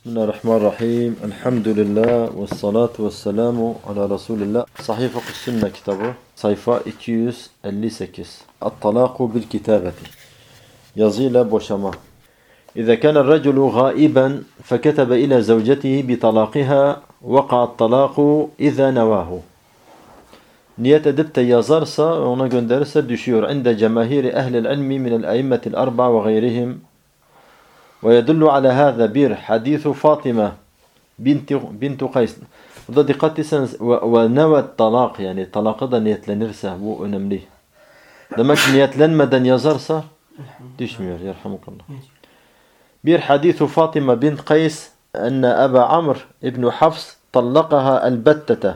Bismillahirrahmanirrahim. Elhamdülillah ve salatu ve selamu ala Resulillah. Sahih Fıkh Sünne kitabı sayfa 258. At-talaku bil kitabeti. Yazıyla boşama. İza kana er-raculu gaiben feketebe ila zawjatihi bi talaqiha vaqa'a at-talaku iza nawahu. Niyet edip de yazarsa ona gönderirse düşüyor. İnde cemahiri ehlil ilmi minel aimmetil arba ve gayrihim. ويدل على هذا bir hadithu Fatıma bintu Kays. Burada dikkat etseniz ve nevet talak, yani talaka da niyetlenirse bu önemli. Demek ki niyetlenmeden yazarsa düşmüyor. Yerhamukallah. Bir hadithu Fatıma bint Kays enne Eba Amr ibn Hafs tallakaha elbettete.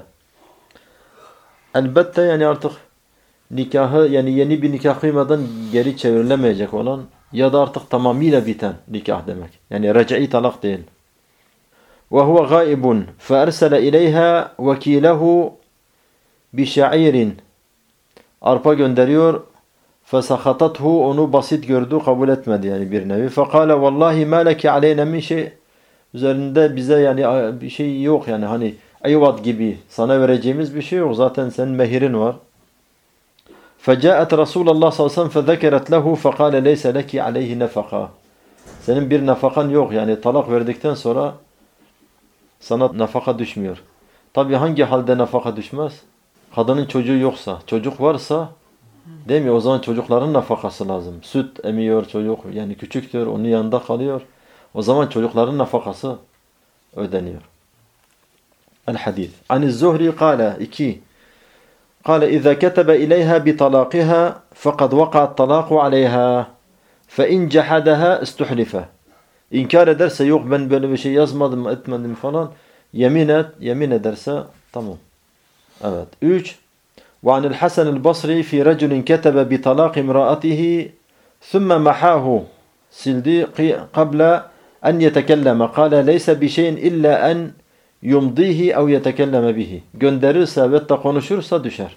Elbette yani artık nikahı, yani yeni bir nikah kıymadan geri çevrilemeyecek olan ya da artık tamamıyla biten nikah demek. Yani rec'i talak değil. وَهُوَ غَائِبٌ فَأَرْسَلَ اِلَيْهَا وَكِيلَهُ بِشَعِيرٍ. Arpa gönderiyor. فَسَخَطَتْهُ. Onu basit gördü, kabul etmedi yani bir nevi. فَقَالَ وَاللّٰهِ مَا لَكِ عَلَيْنَ مِنْ şey. Üzerinde bize yani bir şey yok yani, hani eyvat gibi sana vereceğimiz bir şey yok. Zaten senin mehirin var. فَجَاءَتْ رَسُولَ اللّٰهِ صَلَّى اللّٰهِ فَذَكَرَتْ لَهُ فَقَالَ لَيْسَ لَكِ عَلَيْهِ نَفَقًا. Senin bir nafakan yok, yani talak verdikten sonra sana nafaka düşmüyor. Tabi hangi halde nafaka düşmez? Kadının çocuğu yoksa, çocuk varsa değil mi? O zaman çocukların nafakası lazım. Süt emiyor çocuk, yani küçüktür, onun yanında kalıyor. O zaman çocukların nafakası ödeniyor. El-Hadith. An-Zuhri kâle 2. قال إذا كتب إليها بطلاقها فقد وقع الطلاق عليها فإن جحدها استحلفه. İnkar ederse yok ben böyle bir şey yazmadım etmedim falan, yemin ederse tamam. Evet. 3. وعن الحسن البصري في رجل كتب بطلاق امرأته ثم محاه sildi قبل أن يتكلم قال ليس بشيء إلا أن yumdihi ev yetekelleme bihi. Gönderirse ve da konuşursa düşer.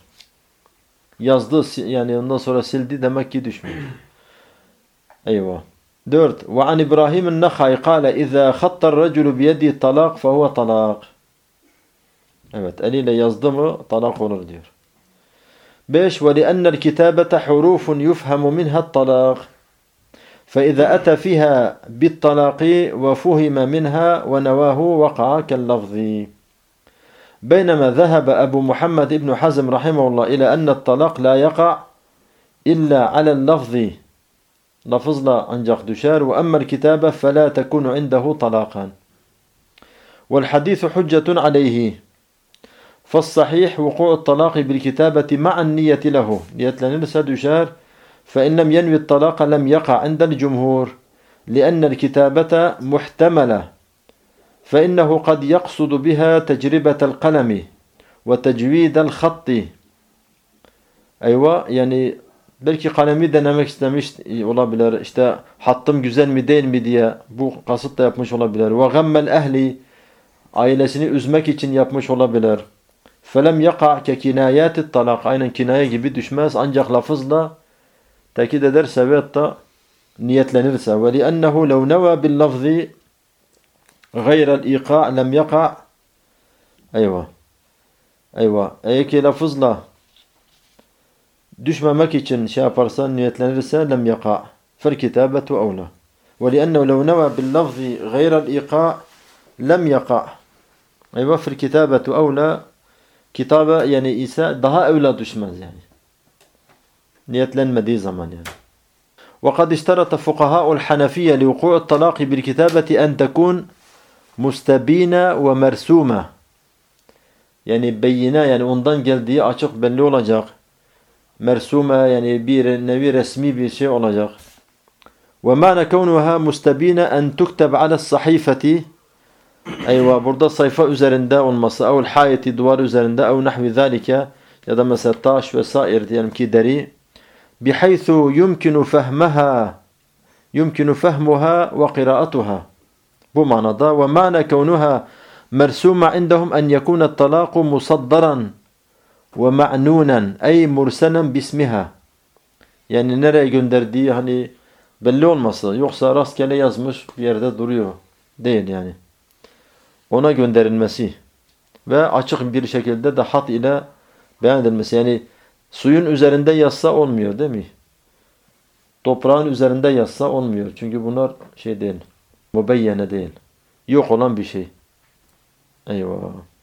Yazdı yani ondan sonra sildi, demek ki düşmüyor. Eyvah. 4. Ve an İbrahim el-Nakhai kâle izâ khattar raculu biyedi talak fehuve talak. Evet, eliyle yazdı mı talak olur diyor. 5. Ve li'ennel kitâbete hurufun yufhamu minha talak. فإذا أتى فيها بالطلاق وفهم منها ونواه وقع كاللفظ. بينما ذهب أبو محمد بن حزم رحمه الله إلى أن الطلاق لا يقع إلا على اللفظ. لفظلا أنجق دشار وأما الكتابة فلا تكون عنده طلاقا. والحديث حجة عليه. فالصحيح وقوع الطلاق بالكتابة مع النية له. نية لنرسى دشار. فإن لم ينوي الطلاق لم يقع عند الجمهور لأن الكتابة محتملة فإنه قد يقصد بها تجربة القلم وتجويد الخط. Ayva, yani belki kalemi denemek istemiş olabilir, işte hattım güzel mi değil mi diye bu kasıtla yapmış olabilir. Ve gammel ehli, ailesini üzmek için yapmış olabilir. Felem yaka ke kinayatit talak, aynen kinaye gibi düşmez, ancak lafızla tekit ederse ve hatta niyetlenirse. Ve li'ennehu lev neva bil lafzi gayrel iqa lem yaka. Eyvah. Eğer ki lafızla düşmemek için şey yaparsan, niyetlenirse lem yaka. Fel kitabetu evla. Ve li'ennehu lev neva bil lafzi gayrel iqa lem yaka. Eyvah, fel kitabetu evla. Kitabe yani ise daha evla düşmez yani. Niyetlenmediği zaman yani. وقد اشترط فقهاء الحنفية لوقوع الطلاق بالكتابة أن تكون مستبينة ومرسومة. Yani beyine, yani ondan geldiği açık belli olacak. Mersume, yani bir nevi resmi bir şey olacak. ومعنى كونها مستبينة أن تكتب على الصحيفة. Eyvah, burada sayfa üzerinde olması, ev hayeti duvar üzerinde, ev nahvi zalike, ya da mesela taş vesaire diyelim ki deri. بحيث يمكن فهمها وقراءتها. Bu manada ve ma'na kevnuha mersuma indahum en yekuna at-talaqu musaddaran ve ma'nunan ay mursalan bismiha. Yani nereye gönderdiği hani belli olması, yoksa rastgele yazmış bir yerde duruyor değil yani. ona gönderilmesi ve açık bir şekilde de hat ile beyan edilmesi. Yani suyun üzerinde yazsa olmuyor değil mi? Toprağın üzerinde yazsa olmuyor. Çünkü bunlar şey değil. Mübeyyene değil. Yok olan bir şey. Eyvah.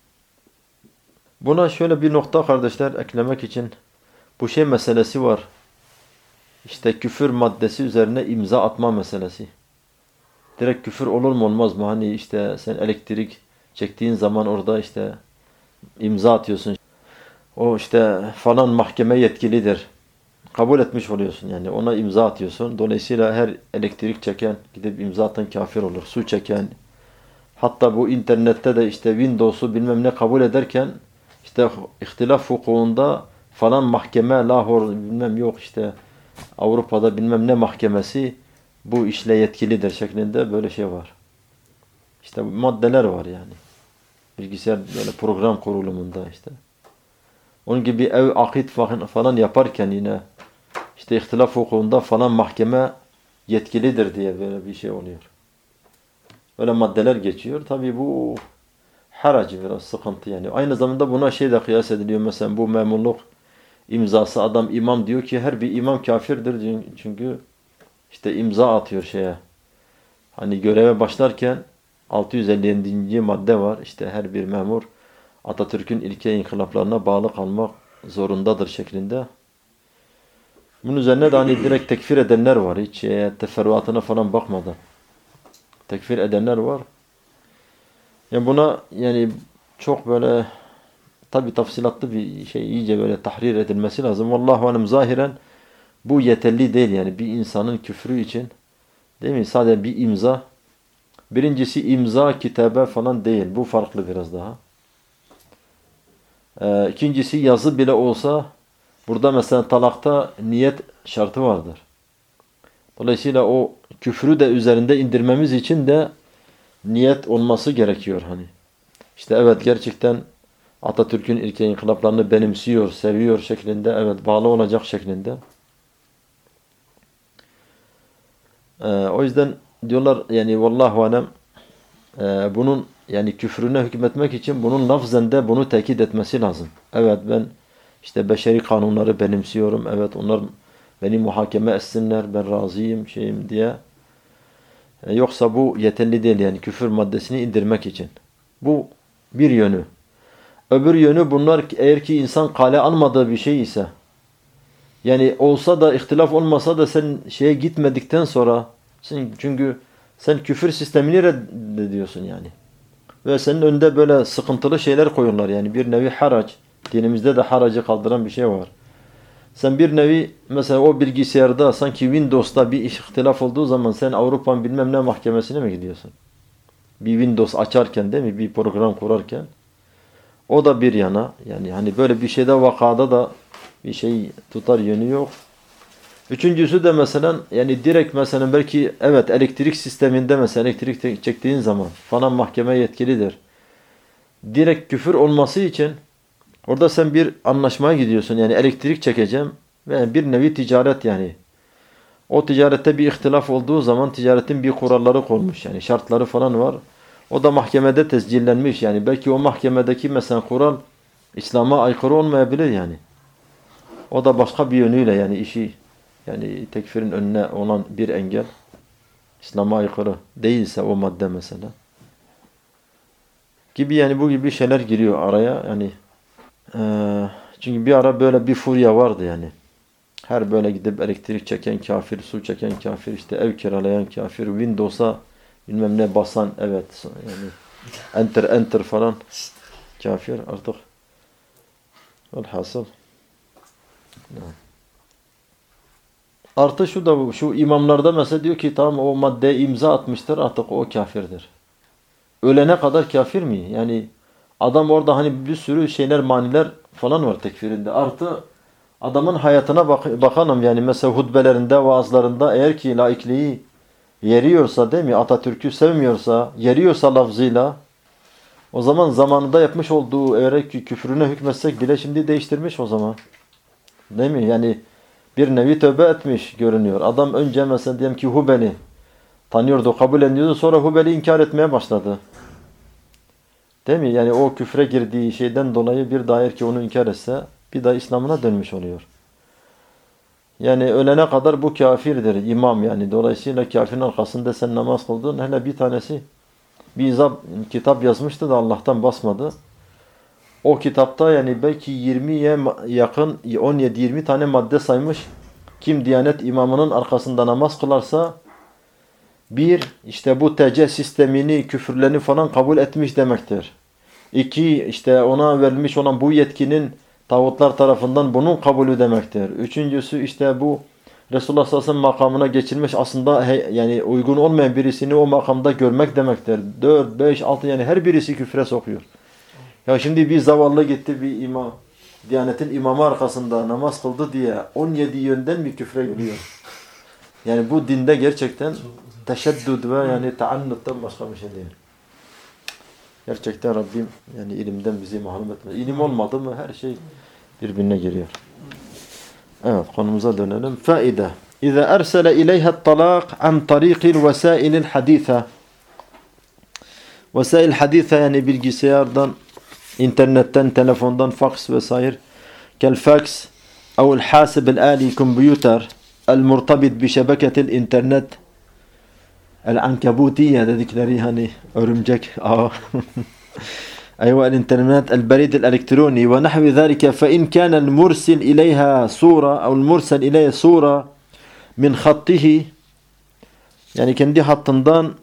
Buna şöyle bir nokta kardeşler eklemek için bu şey meselesi var. İşte küfür maddesi üzerine imza atma meselesi. Direkt küfür olur mu olmaz mı? Hani işte sen elektrik çektiğin zaman orada işte imza atıyorsun. O işte falan mahkeme yetkilidir. Kabul etmiş oluyorsun yani. Ona imza atıyorsun. Dolayısıyla her elektrik çeken gidip imza atan kafir olur. Su çeken. Hatta bu internette de işte Windows'u bilmem ne kabul ederken işte ihtilaf hukukunda falan mahkeme Lahor bilmem yok işte Avrupa'da bilmem ne mahkemesi bu işle yetkilidir şeklinde böyle şey var. İşte maddeler var yani. Bilgisayar böyle program kurulumunda işte. Onun gibi ev akit falan yaparken yine işte ihtilaf hukukunda falan mahkeme yetkilidir diye böyle bir şey oluyor. Böyle maddeler geçiyor. Tabii bu haracı biraz sıkıntı yani. Aynı zamanda buna şey de kıyas ediliyor. Mesela bu memurluk imzası adam imam diyor ki her bir imam kafirdir. Çünkü işte imza atıyor şeye. Hani göreve başlarken 657. madde var. İşte her bir memur Atatürk'ün ilke inkılaplarına bağlı kalmak zorundadır şeklinde. Bunun üzerine de hani direkt tekfir edenler var. Hiç teferruatına falan bakmadan. Tekfir edenler var. Yani buna yani çok böyle tabi tafsilatlı bir şey iyice böyle tahrir edilmesi lazım. Vallahu alem zahiren bu yeterli değil yani bir insanın küfrü için. Değil mi? Sadece bir imza. Birincisi imza kitabe falan değil. Bu farklı biraz daha. İkincisi yazı bile olsa burada mesela talakta niyet şartı vardır. Dolayısıyla o küfrü de üzerinde indirmemiz için de niyet olması gerekiyor hani. İşte evet gerçekten Atatürk'ün ilke inkılaplarını benimsiyor, seviyor şeklinde, evet bağlı olacak şeklinde. O yüzden diyorlar yani vallahu alem bunun yani küfrüne hükmetmek için bunun lafzen de bunu tekit etmesi lazım. Evet ben işte beşeri kanunları benimsiyorum. Evet onlar beni muhakeme etsinler. Ben razıyım şeyim diye. Yoksa bu yeterli değil yani küfür maddesini indirmek için. Bu bir yönü. Öbür yönü bunlar eğer ki insan kale almadığı bir şey ise yani olsa da ihtilaf olmasa da sen şeye gitmedikten sonra çünkü sen küfür sistemini reddediyorsun yani. Ve senin önünde böyle sıkıntılı şeyler koyuyorlar yani bir nevi harac. Dinimizde de haracı kaldıran bir şey var. Sen bir nevi mesela o bilgisayarda sanki Windows'ta bir ihtilaf olduğu zaman sen Avrupa'nın bilmem ne mahkemesine mi gidiyorsun? Bir Windows açarken değil mi? Bir program kurarken. O da bir yana. Yani hani böyle bir şeyde vakada da bir şey tutar yönü yok. Üçüncüsü de mesela yani direkt mesela belki evet elektrik sisteminde mesela elektrik çektiğin zaman falan mahkeme yetkilidir. Direkt küfür olması için orada sen bir anlaşmaya gidiyorsun. Yani elektrik çekeceğim ve bir nevi ticaret yani. O ticarette bir ihtilaf olduğu zaman ticaretin bir kuralları konmuş yani şartları falan var. O da mahkemede tescillenmiş yani belki o mahkemedeki mesela kural İslam'a aykırı olmayabilir yani. O da başka bir yönüyle yani işi yani tekfirin önüne olan bir engel. İslam'a aykırı değilse o madde mesela. Gibi yani bu gibi şeyler giriyor araya yani. Çünkü bir ara böyle bir furya vardı yani. Her böyle gidip elektrik çeken kafir, su çeken kafir, işte ev kiralayan kafir, Windows'a bilmem ne basan evet yani enter falan kafir artık. Velhasıl. Artı şu da şu imamlarda mesela diyor ki tamam o maddeye imza atmıştır artık o kafirdir. Ölene kadar kafir mi? Yani adam orada hani bir sürü şeyler maniler falan var tekfirinde. Artı adamın hayatına bakalım yani mesela hutbelerinde vaazlarında eğer ki laikliği yeriyorsa değil mi Atatürk'ü sevmiyorsa yeriyorsa lafzıyla o zaman zamanında yapmış olduğu eğer ki küfrüne hükmetsek bile şimdi değiştirmiş o zaman. Değil mi? Yani bir nevi tövbe etmiş görünüyor. Adam önce mesela diyelim ki Hubel'i tanıyordu, kabul ediyordu. Sonra Hubel'i inkar etmeye başladı. Değil mi? Yani o küfre girdiği şeyden dolayı bir dair ki onu inkar etse bir daha İslam'ına dönmüş oluyor. Yani ölene kadar bu kafirdir imam yani. Dolayısıyla kafirin arkasında sen namaz kıldın. Hele bir tanesi bir kitap yazmıştı da Allah'tan basmadı. O kitapta yani belki 20'ye yakın 17-20 tane madde saymış. Kim Diyanet imamının arkasında namaz kılarsa bir, işte bu TC sistemini, küfürlerini falan kabul etmiş demektir. İki, işte ona verilmiş olan bu yetkinin tağutlar tarafından bunun kabulü demektir. Üçüncüsü işte bu Resulullah sallallahu aleyhi ve sellem makamına geçilmiş aslında yani uygun olmayan birisini o makamda görmek demektir. 4, 5, 6 yani her birisi küfre sokuyor. Ya şimdi bir zavallı gitti bir imam, Diyanet'in imamı arkasında namaz kıldı diye 17 yönden mi küfre giriyor? Yani bu dinde gerçekten teşeddüd ve yani taannuttan başka bir şey değil. Gerçekten Rabbim yani ilimden bizi mahrum etmez. İlim olmadı mı her şey birbirine giriyor. Evet, konumuza dönelim. Faide. İza ersele ileyha talaq an tariqil vesailil haditha. Vesail haditha yani bilgisayardan, internetten, telefondan, faks vesaire. Kel faks او الحاسب الآلي كمبيوتر المرتبط بشبكة الإنترنت العنكبوتية dedikleri hani örümcek ağı. أيوة الإنترنت البريد الإلكتروني ونحو ذلك فإن كان المرسل إليها صورة أو المرسل إليه صورة من خطه yani kendi hattından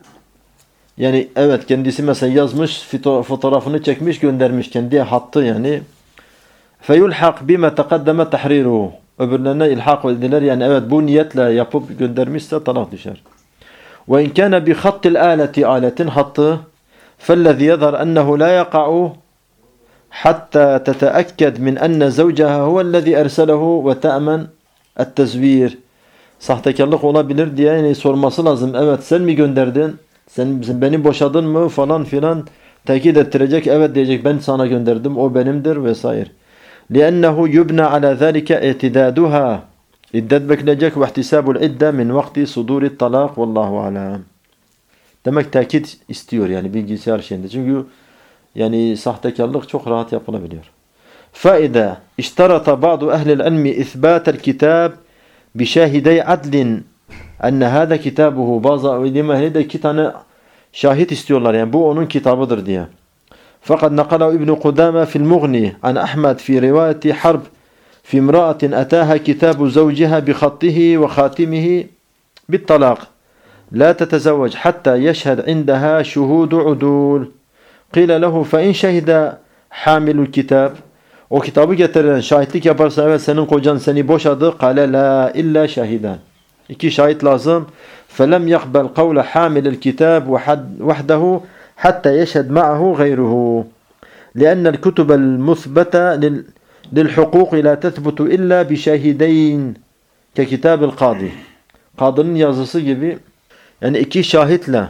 yani evet kendisi mesela yazmış fotoğrafını çekmiş göndermiş kendi hattı yani فَيُلْحَقْ بِمَا تَقَدَّمَ تَحْرِيرُهُ öbürlerine ilhak edilir yani evet bu niyetle yapıp göndermişse talak düşer. وَاِنْ كَانَ بِخَطِّ الْآلَةِ aletin hattı فَالَّذِي يَظَرْ أَنَّهُ لَا يَقَعُ حَتَّى تَتَأَكَّدْ مِنْ أَنَّ زَوْجَهَا هُوَ الَّذِي أَرْسَلَهُ وَتَأْمَنْ التَّزْوِيرِ sahtekarlık olabilir diye yani sorması lazım. Evet sen mi gönderdin? Sen beni boşadın mı falan filan tekit ettirecek. Evet diyecek ben sana gönderdim o benimdir vesaire. لأنه يبنى على ذلك اعتدادها iddet bekleyecek ve ihtisabul idde min vakti suduri talak vallahu alem. Demek tekit istiyor yani bilgisayar şeyinde. Çünkü yani sahtekarlık çok rahat yapılabiliyor. Faide iştarata bazı ehlil ilmi isbatel kitab bişahidey adlin enne hâda kitabuhu. Bazı ilim ehli de 2 tane şahit istiyorlar yani bu onun kitabıdır diye. فقد نقله ابن قدامة في المغني عن أحمد في رواية حرب في امرأة أتاها كتاب زوجها بخطه وخاتمه بالطلاق لا تتزوج حتى يشهد عندها شهود عدول قيل له فإن شهد حامل الكتاب o kitabı getiren şahitlik yaparsa evet senin kocan seni boşadı قال لا إلا شاهدان 2 şahit lazım فلم يقبل قول حامل الكتاب وحده حتى يشهد معه غيره لأن الكتب المثبتة للحقوق لا تثبت إلا بشاهدين ككتاب القاضي. Kadının yazısı gibi yani 2 şahitle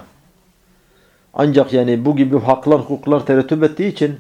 ancak yani bu gibi haklar hukuklar terettüp ettiği için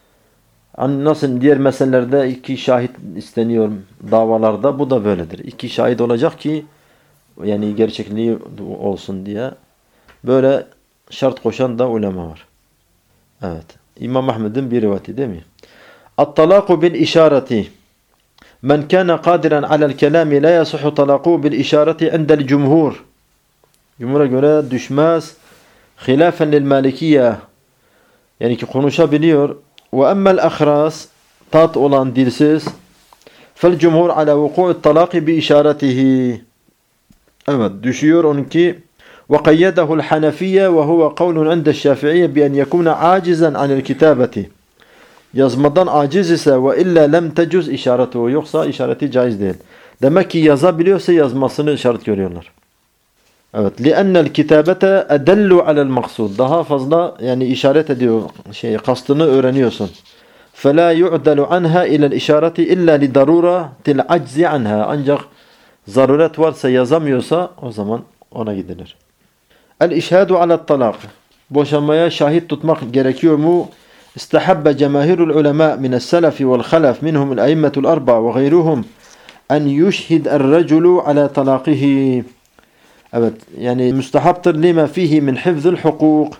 nasıl diğer meselelerde 2 şahit isteniyor davalarda bu da böyledir. 2 şahit olacak ki yani gerçekliği olsun diye böyle şart koşan da ulema var. Evet. İmam Ahmed'in bir rivayeti değil mi? At-talaku bil işareti. Men kana qadiran ala'l kelami la yasihhu talaku bil işareti indel cumhur. Cumhur'a göre düşmez. Hilafen lil malikiyye. Yani ki konuşabiliyor. Ve emmel ahras tat olan dilsiz. Fel cumhur ala vuku'ut talaki bi işaretihi. Evet. Düşüyor onunki وقيده الحنفية وهو قول عند الشافعية بأن يكون عاجزا عن الكتابة yazmadan aciz ise ve illa lem tecuz işaretu yoksa işareti caiz değil. Demek ki yazabiliyorsa yazmasını işaret görüyorlar. Evet. لأن الكتابة أدل على المقصود daha fazla yani işaret ediyor kastını öğreniyorsun. فلا يعدل عنها إلى الإشارة إلا لضرورة العجز عنها ancak zaruret varsa yazamıyorsa o zaman ona gidilir. El-işhadu alet-talak. Boşanmaya şahit tutmak gerekiyor mu? İstehabbe cemaahirul ulema mine's-selefi vel-halaf minhum el-a'immetul arba ve gayruhum en yushhid er-raculu ala talaqihi. Evet, yani müstehaptır lima fihi min hifzil hukuk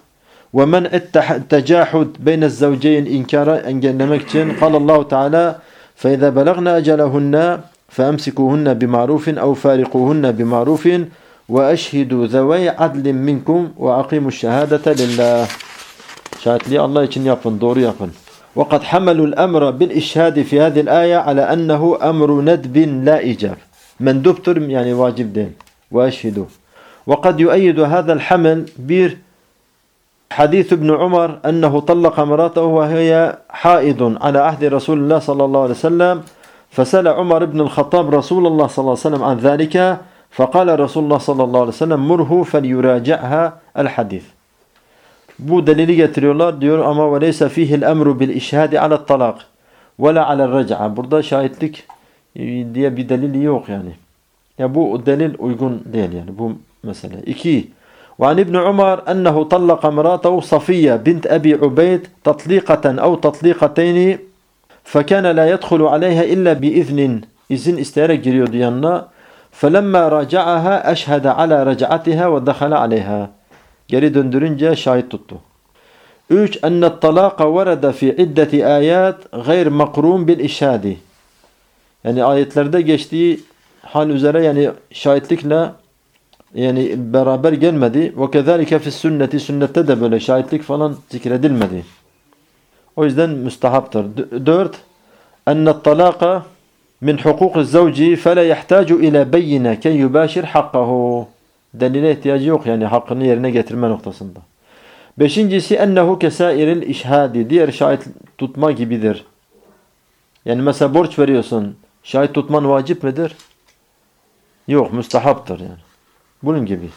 ومنع التجاحد بين الزوجين إنكارا engellemek için قال الله تعالى فإذا بلغن أجلهن فأمسكوهن بمعروف أو فارقوهن بمعروف وأشهدوا ذوي عدل منكم وأقيموا الشهادة لله. Şahitliği Allah için yapın, doğru yapın. وقد حملوا الأمر بالإشهاد في هذه الآية على أنه أمر ندب لا إيجاب. Menduptur yani vacip değil. وأشهدوا. وقد يؤيد هذا الحمل bir حديث ابن عمر أنه طلق امرأته وهي حائض على عهد رسول الله صلى الله عليه وسلم فسأل عمر بن الخطاب رسول الله صلى الله عليه وسلم عن ذلك فقال رسول الله صلى الله عليه وسلم مره فليراجعها الحديث. Bu delili getiriyorlar diyor ama وَلَيْسَ فِيهِ الْأَمْرُ بِالْاِشْهَادِ عَلَى الطَّلَاقِ وَلَا عَلَى الرَّجْعَةِ. Burada şahitlik diye bir delil yok yani. Ya bu delil uygun değil yani bu mesele. 2. وعن ابن عمر أنه طلق امرأته صفية بنت أبي عبيد تطليقة أو تطليقتين فكان لا يدخل عليها إلا بإذن izin isteyerek giriyordu yanına. فلما راجعها أشهد على رجعتها ودخل عليها. Geri döndürünce şahit tuttu. 3. أن الطلاق ورد في عدة آيات غير مقرون بالإشهاد. Yani ayetlerde geçtiği hal üzere yani şahitlikle yani beraber gelmedi. Ve kezalike fis sünneti sünnette de böyle şahitlik falan zikredilmedi. O yüzden müstahaptır. 4. Enne talaka min hukukiz zavci fela yahtaju ila beyine ken yubashir hakkahu. Delile ihtiyacı yok yani hakkını yerine getirme noktasında. 5.'si ennehu kesairil işhadi. Diğer şahit tutma gibidir. Yani mesela borç veriyorsun. Şahit tutman vacip midir? Yok, müstahaptır yani. Bunun gibi.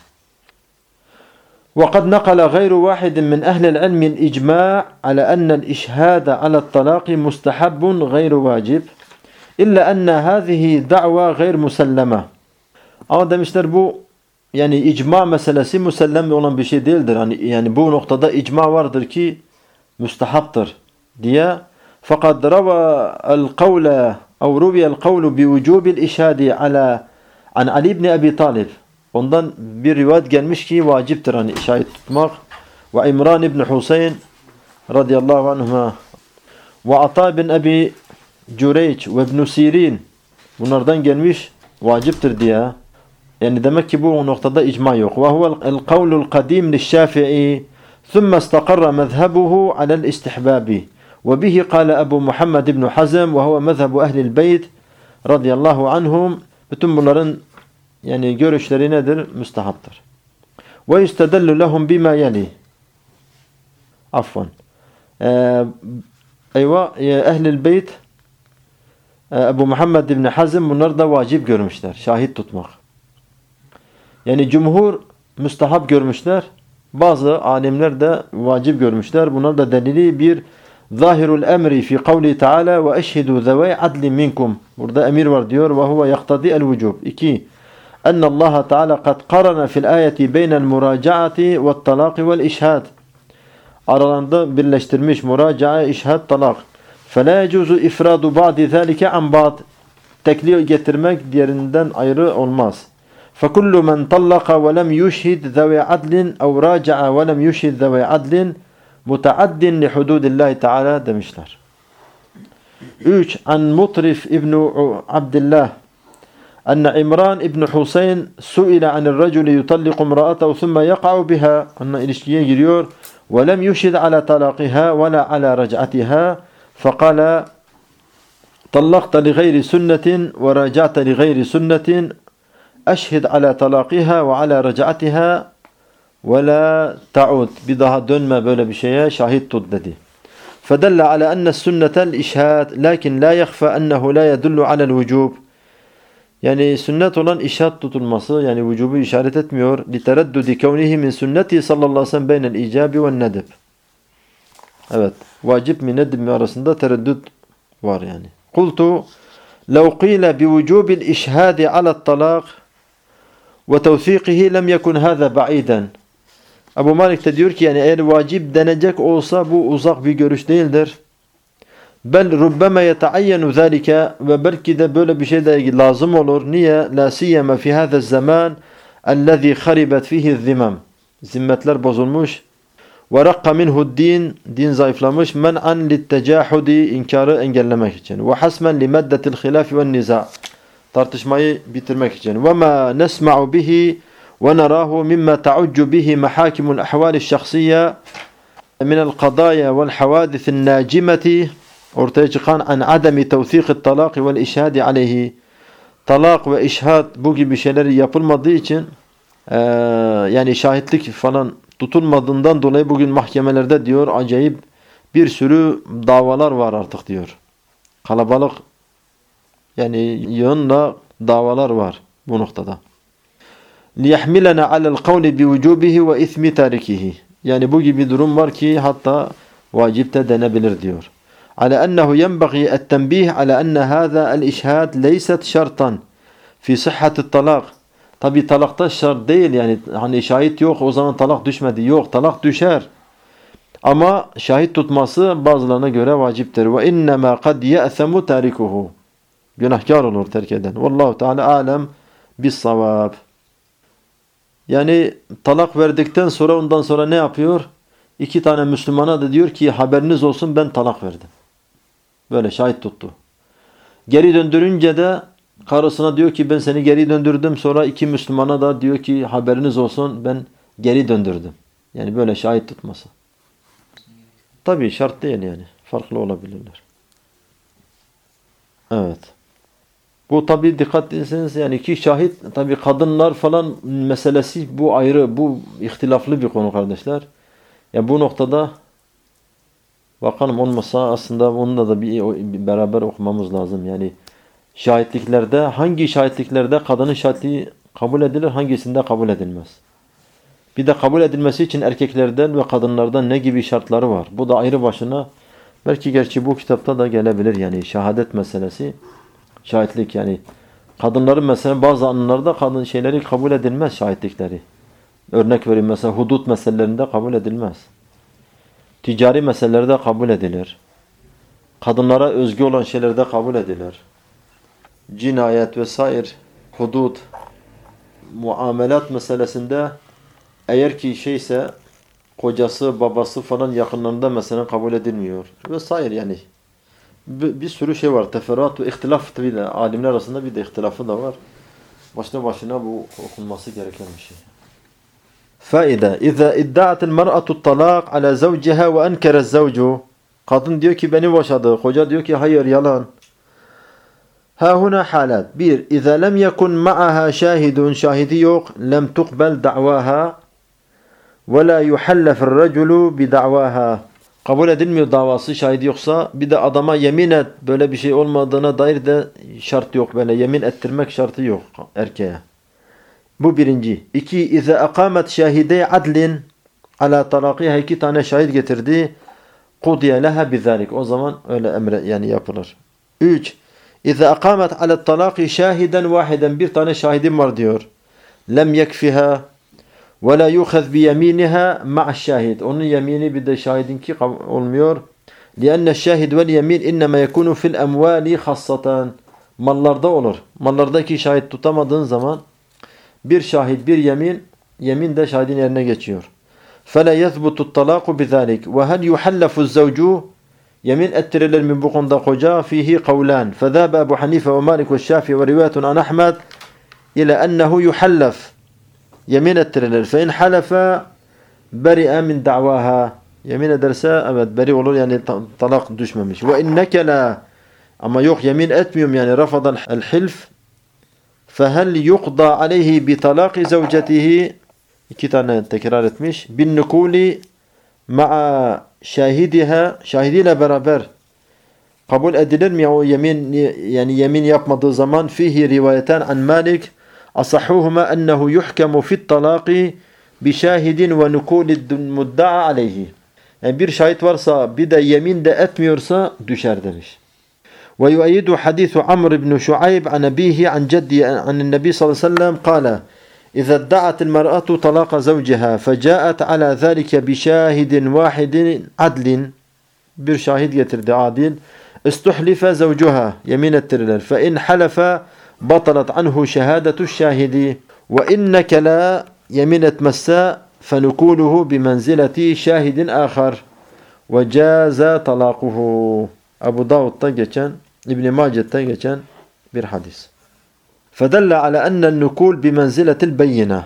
وقد نقل غير واحد من أهل العلم الإجماع على أن الإشهاد على الطلاق مستحب غير واجب إلا أن هذه دعوة غير مسلمة. Ama demişler bu yani icma meselesi musellem olan bir şey değildir. Yani bu noktada icma vardır ki müstahaptır diye. Fakat rava el-kavle أو روي القول بوجوب الإشهاد عن Ali ibn Abi Talib. Ondan bir rivayet gelmiş ki vaciptir hani şahit tutmak. Ve İmran ibn Husayn radıyallahu anhuma ve Ata bin Abi Cüreyç ve İbn Sirin bunlardan gelmiş vaciptir diye. Yani demek ki bu noktada icma yok. Ve huvel kavlul kadim li'Şafii ثم استقر مذهبه على الاستحباب وبه قال أبو محمد بن حزم وهو مذهب أهل البيت رضي الله عنهم. Bütün bunların yani görüşleri nedir? Müstahaptır. Ve yustedallu lehum bima yali. Afwan. Ehlül beyt Ebu Muhammed İbni Hazm bunlar da vacip görmüşler. Şahit tutmak. Yani cumhur müstahap görmüşler. Bazı alimler de vacip görmüşler. Bunlar da delili bir zahirul emri fi kavli Teala ve eşhedû zevâi adli minkum. Burada emir var diyor. Ve huve yaktadi el vücub. 2. أن الله تعالى قد قرن في الآية بين المراجعة والطلاق والإشهاد. Aralarında birleştirmiş muraca'a, işhad, talak. فلا يجوز إفراد بعض ذلك عن بعض. Tekliği getirmek diğerinden ayrı olmaz. فكل من طلق ولم يشهد ذوي عدل أو راجع ولم يشهد ذوي عدل متعد لحدود الله تعالى demişler. 3. An Mutrif İbn Abdullah أن عمران ابن حسين سئل عن الرجل يطلق امرأته ثم يقع بها أن ilişkiye giriyor ولم يشهد على طلاقها ولا على رجعتها فقال طلقت لغير سنة وراجعت لغير سنة أشهد على طلاقها وعلى رجعتها ولا تعود. Bir daha dönme böyle bir şeye şahit tut dedi. فدل على أن السنة الإشهاد لكن لا يخفى أنه لا يدل على الوجوب. Yani sünnet olan işaret tutulması yani vücubu işaret etmiyor. لِتَرَدُّدِ كَوْنِهِ مِنْ سُنَّتِهِ sallallahu aleyhi ve sellem بَيْنَ الْاِيجَابِ وَالنَّدِبِ. Evet. Vacip mi nedib mi arasında tereddüt var yani. قُلْتُ لَوْ قِيلَ بِوُجُوبِ الْاِشْهَادِ عَلَى الطَّلَاقِ وَتَوْثِيقِهِ لَمْ يَكُنْ هَذَا بَعِيدًا. Ebu Malik de diyor ki yani eğer vacip denecek olsa bu uzak bir görüş değildir. Bel rubbama yetaayyenu zalika ve belki de böyle bir şey de lazım olur. Niye? La siyema fi hada zaman ellezî haribat fihi zimam. Zimmetler bozulmuş. وَرَقَّ مِنْهُ الدِّينِ Din zayıflamış. مَنْعًا لِلْتَجَاحُدِ İnkarı engellemek için. وَحَسْمًا لِمَدَّةِ الْخِلَافِ وَالنِّزَاعِ Tartışmayı bitirmek için. وَمَا نَسْمَعُ بِهِ وَنَرَاهُ مِمَّا تَعُجُّ بِهِ مَحَاكِمُ الْأَحْوَالِ الشَّخْصِيَّةِ مِنَ الْقَضَايَا وَالْحَوَادِثِ النَّاجِمَةِ Ortaya çıkan an ademi tevthîk talak ve işhad aleyhi. Talak ve işhad bu gibi şeyleri yapılmadığı için yani şahitlik falan tutulmadığından dolayı bugün mahkemelerde diyor acayip bir sürü davalar var artık diyor. Kalabalık yani yığınla davalar var bu noktada. لِيَحْمِلَنَا عَلَى الْقَوْلِ بِوُجُوبِهِ وَاِثْمِ تَارِكِهِ Yani bu gibi durum var ki hatta vacipte denebilir diyor. على أنه ينبغي التنبيه على أن هذا الإشهاد ليست شرطا في صحة الطلاق. Tabi talakta şart değil yani hani şahit yok o zaman talak düşmedi. Yok talak düşer. Ama şahit tutması bazılarına göre vaciptir. Ve innema kad ya'themu tarikuhu. Günahkar olur terk eden. Vallahu Teala alem bis-savab. Yani talak verdikten sonra ondan sonra ne yapıyor? İki tane Müslümana da diyor ki haberiniz olsun ben talak verdim. Böyle şahit tuttu. Geri döndürünce de karısına diyor ki ben seni geri döndürdüm. Sonra iki Müslümana da diyor ki haberiniz olsun ben geri döndürdüm. Yani böyle şahit tutması. Tabii şart değil yani. Farklı olabilirler. Evet. Bu tabii dikkat etseniz yani iki şahit tabii kadınlar falan meselesi bu ayrı. Bu ihtilaflı bir konu kardeşler. Ya bu noktada bakalım olmasa aslında onunla da bir beraber okumamız lazım. Yani şahitliklerde hangi şahitliklerde kadının şahitliği kabul edilir hangisinde kabul edilmez. Bir de kabul edilmesi için erkeklerden ve kadınlardan ne gibi şartları var. Bu da ayrı başına belki gerçi bu kitapta da gelebilir yani şehadet meselesi. Şahitlik yani kadınların mesela bazı anlarda kadın şeyleri kabul edilmez şahitlikleri. Örnek vereyim mesela hudut meselelerinde kabul edilmez. Ticari meselelerde kabul edilir. Kadınlara özgü olan şeylerde kabul edilir. Cinayet vesaire, hudud, muamelat meselesinde eğer ki şeyse kocası, babası falan yakınlarında mesela kabul edilmiyor. Vesaire yani. Bir sürü şey var. Teferruat ve ihtilaf bir de alimler arasında bir de ihtilafı da var. Başına bu okunması gereken bir şey. Faide. İza iddia'at el-mer'atu talaq ala zawciha ve ankara az-zawcu. Kadın diyor ki beni boşadı. Koca diyor ki hayır yalan. Ha huna halat. Bir. İza lem yekun ma'aha şahidun. Şahidi yok. Lem tuqbel da'vaha. Ve la yuhallaf er-raculu bi da'vaha. Kabul edilmiyor davası şahidi yoksa bir de adama yemin et böyle bir şey olmadığına dair de şart yok böyle yemin ettirmek şartı yok erkeğe. Bu birinci. İki, İza akamet şahide adlin ala talaqiha iki tane şahit getirdi. Kudiye leha bizalik. O zaman öyle emre yani yapılır. Üç, İza akamet ala talaqi şahiden vahiden bir tane şahidim var diyor. Lem yekfiha ve la yukhaz bi yeminiha ma'a şahid. Onun yemini bir de şahidinki olmuyor. Lianne şahid vel yemin innema yekunu fil emvali hassatan. Mallarda olur. Mallardaki şahit tutamadığın zaman bir şahit bir yemin de şahidin yerine geçiyor. فَلَا يَثْبُتُ الطَّلَاقُ بِذَٰلِكَ وَهَلْ يُحَلَّفُ الزَّوْجُ Yemin ettirilir mi bu konuda koca? فِيهِ قَوْلَانِ فَذَابَ أَبُ حَنِيفَ وَمَالِكُ وَالشَّافِعِ وَرِوَاتٌ عَنْ أَحْمَدٍ إِلَى أَنَّهُ يُحَلَّفُ Yemin ettirilir. فَاِنْ حَلَفَ بَرِئَ مِنْ دَعْوَاهَا Yemin ederse evet beri olur yani talak düşmemiş. وَاِنْ نَكَلَا Ama yok yemin etmiyorum yani رَفَضَ الْحِلْفِ فَهَلْ يُقْضَى عَلَيْهِ بِطَلَاقِ زَوْجَتِهِ İki tane tekrar etmiş. بِالنُّكُولِ مَعَ şahidiha şahidiyle beraber kabul edilir mi o yemin yani yemin yapmadığı zaman fihi rivayeten an Malik asahuhuma ennehu yuhkemu fi't talaqi bi şahidin ve nukulid mudda'a aleyhi. Yani bir şahit varsa bir de yemin de etmiyorsa düşer demiş. Ve yuayidu hadisu Amr ibn Şuayb an abihi an ceddi an Nebi sallallahu aleyhi ve sellem kâle إذا ادعت المرأة طلاق زوجها فجاءت على ذلك بشاهد واحد عدل bir şahit getirdi adil استحلف زوجها yemin ettirilir فإن حلف بطلت عنه شهادة الشاهد وإنك لا yemin etmezse فنكوله بمنزلة شاهد آخر وجاز طلاقه. Ebu Davud'da geçen, İbn-i Mace'de geçen bir hadis. فدل على أن النكول بمنزلة البينة.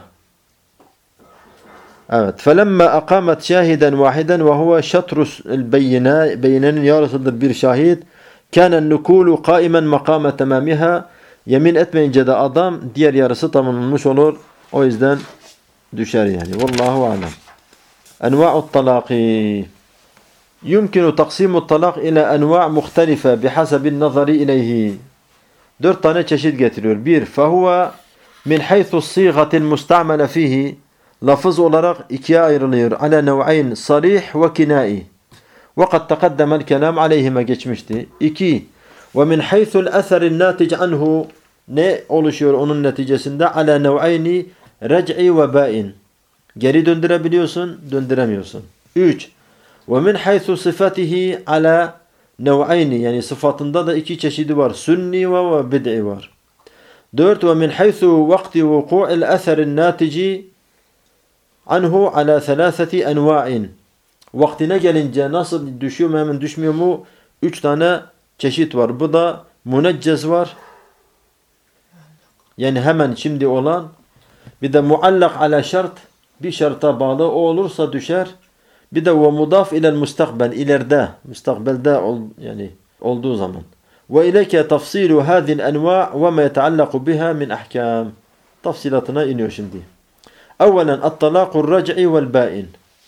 Evet. فلما أقامت شاهدا واحدا وهو شطر البينة, beyinenin yarısıdır bir şahit. كان النكول قائما مقام تمامها. Yemin etmeyince de adam diğer yarısı tamamlanmış olur. O yüzden düşer yani. Vallahu alem. Enva'ut talaqi. Yumkinu taksimu talaq ila enva' muhtelife bihasabil nazari ileyhi. 4 tane çeşit getiriyor. 1. Fehuve min haythu sigatil mustamele fihi. Lafız olarak ikiye ayrılıyor. Ala nev'ayn sarih ve kinai. Ve kad tekaddemel kelam aleyhime geçmişti. 2. Ve min haythul eserin natic anhu. Ne oluşuyor onun neticesinde? Ala nev'ayni rec'i ve ba'in. Geri döndürebiliyorsun, döndüremiyorsun. 3. Ve min haythu sıfatihi ala nev'ayni. Yani sıfatında da iki çeşidi var. Sünni ve bid'i var. 4. Ve min haythu vakti vuku'il eserin natici anhu ala thalathati enva'in. Vaktine gelince nasıl düşüyor mu hemen düşmüyor mu? 3 tane çeşit var. Bu da müneccez var. Yani hemen şimdi olan. Bir de muallak ala şart. Bir şarta bağlı. O olursa düşer. Bir de ve mudaf ilel mustakbel. İleride. Mustakbelde yani olduğu zaman. Ve ileke tafsilu hadhihi enva' ve ma yetaallaku biha min ahkam. Tafsilatına iniyor şimdi. Evvelen at-talaqur rac'i vel ba'in.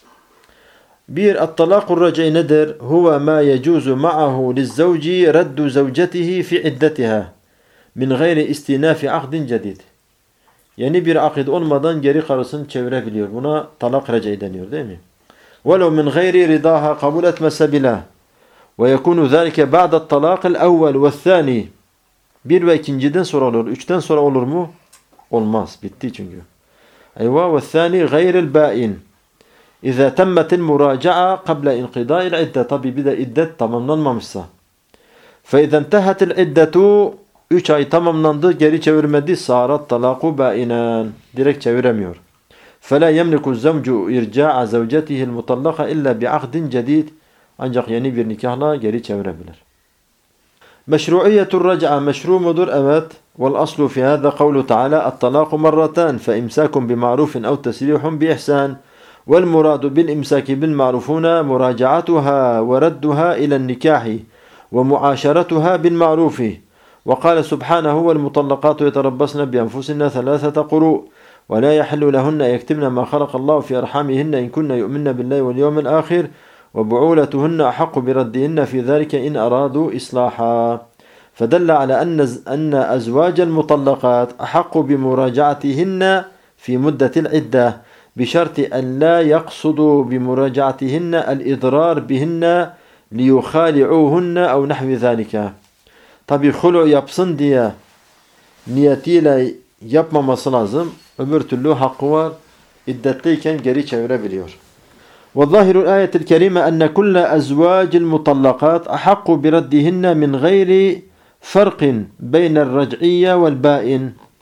Bir, at-talaqur rac'i nedir? Huve ma yecuzu ma'ahu lizzevci reddu zevcetihi fi iddetiha min gayri istinafi akdin cedid. Yeni bir akid olmadan geri karısını çevirebiliyor. Buna talak rac'i deniyor değil mi? Velev min gayri ridaha kabul etmese bile. Ve yekunu zâlike ba'da talaqil evvel ve thani. 1 ve 2'den sonra olur. 3'ten sonra olur mu? Olmaz. Bitti çünkü. Eyvah ve thani gayril ba'in. İzâ temmetil muraca'a qabla inqidâ'il idde. Tabi bir de iddet tamamlanmamışsa. Fe izâ entehetil iddetu 3 ay tamamlandı, geri çevirmedi. Sârat talâku bâinen. Direkt çeviremiyor. فَلَا يَمْلِكُ الزَّوْجُ اِرْجَاءَ زَوْجَتِهِ الْمُطَلَّقَ اِلَّا بِعَقْدٍ جَدِيدٍ. Ancak yeni bir nikahla geri çevirebilir. Meşru'iyetur rac'a meşru mudur? Evet. وَالْأَصْلُ فِي هَذَا قَوْلُ تَعَالَى الطَّلَاقُ مَرَّتَانِ فَإِمْسَاكٌ بِمَعْرُوفٍ أَوْ تَسْرِيحٌ بِإِحْسَانٍ وَالْمُرَادُ بِالْإِمْسَاكِ بِالْمَعْرُوفُونَ مُرَاجَعَتُهَا وَرَدُّهَا إِلَى النِّكَاحِ وَمُعَاشَرَتُهَا بِالْمَعْرُوفِ. وقال سبحانه والمطلقات يتربصن بأنفسهن 3 قروء ولا يحل لهن يكتمن ما خلق الله في أرحامهن إن كن يؤمن بالله واليوم الآخر وبعولتهن أحق بردهن في ذلك إن أرادوا إصلاحا. فدل على أن أزواج المطلقات أحق بمراجعتهن في مدة العدة بشرط أن لا يقصدوا بمراجعتهن الإضرار بهن ليخالعوهن أو نحو ذلك. Tabi hulu yapsın diye niyetiyle yapmaması lazım. Öbür türlü hakkı var. İddetteyken geri çevirebiliyor. وَالظَّاهِرُ الْآيَةِ الْكَرِيمَ أَنَّ كُلَّ أَزْوَاجِ الْمُطَلَّقَاتِ أَحَقُّ بِرَدِّهِنَّ مِنْ غَيْرِ فَرْقٍ بَيْنَ الرَّجْعِيَّةِ وَالْبَائِنِ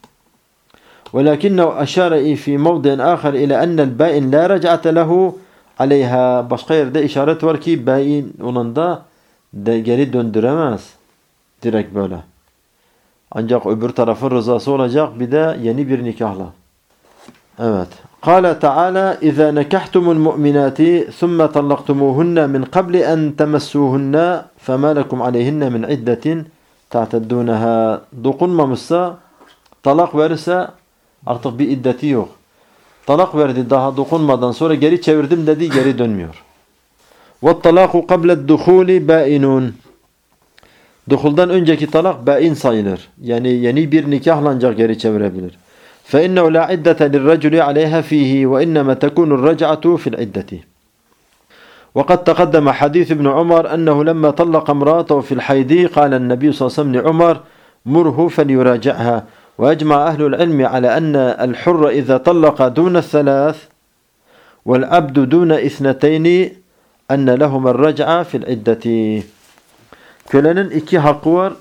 ولكنه أشار في موضع آخر إلى أن البائن لا رجعة له عليها. Başka yerde işaret var ki bain onun da geri döndüremez. Direkt böyle. Ancak öbür tarafın rızası olacak bir de yeni bir nikahla. Evet. Kâle Teala İzâ nekahtumul mu'minâti thumme tallaqtumuhunne min qabli en temessûhunne femâ lekum aleyhinne min iddetin ta'teddûneha. Dokunmamışsa, talak verirse artık bir iddeti yok. Talak verdi daha dokunmadan sonra geri çevirdim dedi, geri dönmüyor. وَالطَّلَاقُ قَبْلَ الدُّخُولِ بَائِنٌ. Duhuldan önceki talak bain sayılır. Yani yeni bir nikahla ancak geri çevirebilir. فَاِنَّهُ لَا عِدَّةَ لِلرَّجُلِ عَلَيْهَا ف۪يهِ وَاِنَّمَا تَكُونُ الرَّجْعَةُ فِي الْعِدَّةِ. وقد تقدم حديث ابن عمر أنه لما طلق امرأته في الحيض قال النبي صلى الله عليه وسلم لعمر مره فليراجعها. وأجمع أهل العلم على أن الحر إذا طلق دون الثلاث والعبد دون 2 أن لهما الرجعة في العدة. Kölenin 2 hakkı var.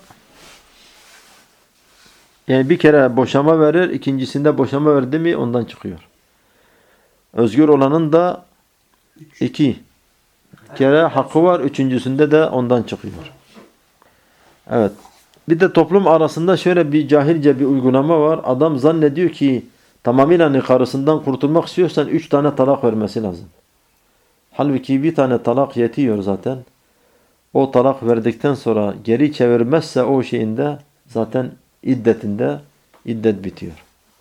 Yani bir kere boşama verir, ikincisinde boşama verdi mi ondan çıkıyor. Özgür olanın da 2 kere hakkı var. Üçüncüsünde de ondan çıkıyor. Evet. Bir de toplum arasında şöyle bir cahilce bir uygulama var. Adam zannediyor ki tamamıyla karısından kurtulmak istiyorsan 3 tane talak vermesi lazım. Halbuki bir tane talak yetiyor zaten. O talak verdikten sonra geri çevirmezse o şeyinde zaten iddetinde iddet bitiyor.